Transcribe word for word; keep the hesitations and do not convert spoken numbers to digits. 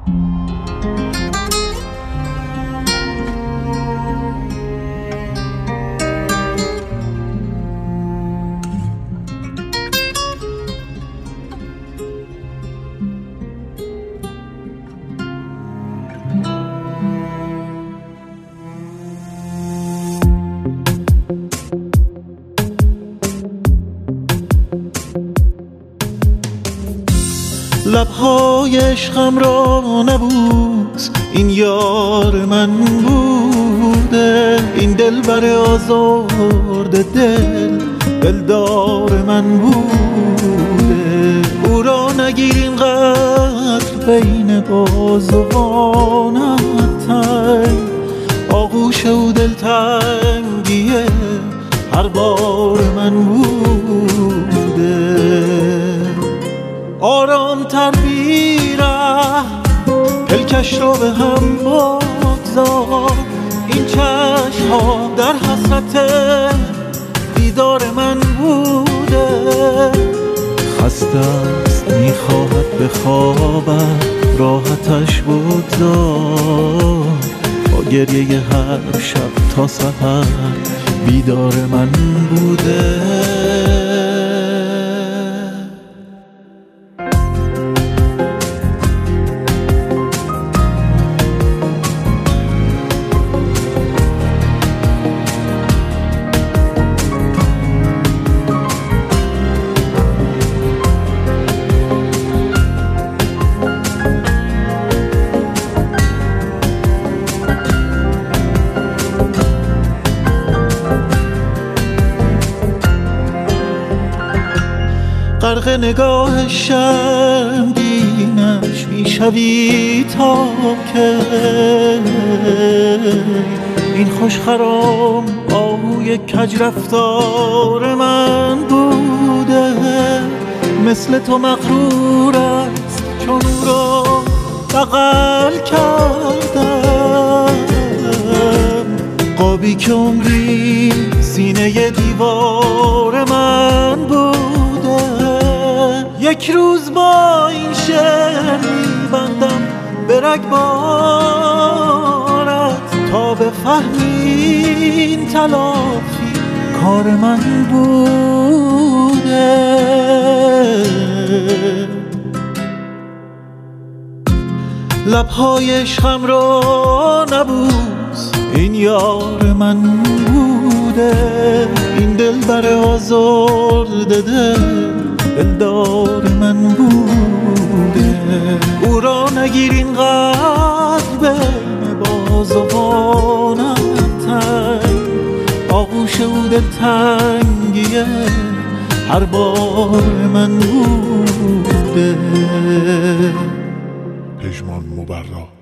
لبهای عشقم را نبوس، این یار من بوده، این دل بر آزرده دل دلدار من بوده. او را نگیر اینقدر بین بازوانت تنگ، آغوش او دلتنگیه هر بار من بوده. آرام تر بیره پلکش رو به هم بگذار، این چشم ها در حسرت دیدار من بوده. خسته است میخواهد بخوابد راحتش بگذار، با گریه هر شب تا سحر بیدار من بوده. غرق نگاه شرمگینش میشوی تا که این خوش خرام آهوی کج رفتار من بوده. مثل تو مغرور است چون او را بغل کردم، قابی که عمری سینه دیوار من بوده. یک روز با این شعر میبندم به رگبارت تا بفهمی این تلافی کار من بوده. لبهای عشقم را نبوس، این یار من بوده، این دل بر آزرده دل دلدار من بوده. او را نگیر اینقدر بین بازوانت تنگ، آغوش او دلتنگیه هر بار من بوده. پژمان مبرا.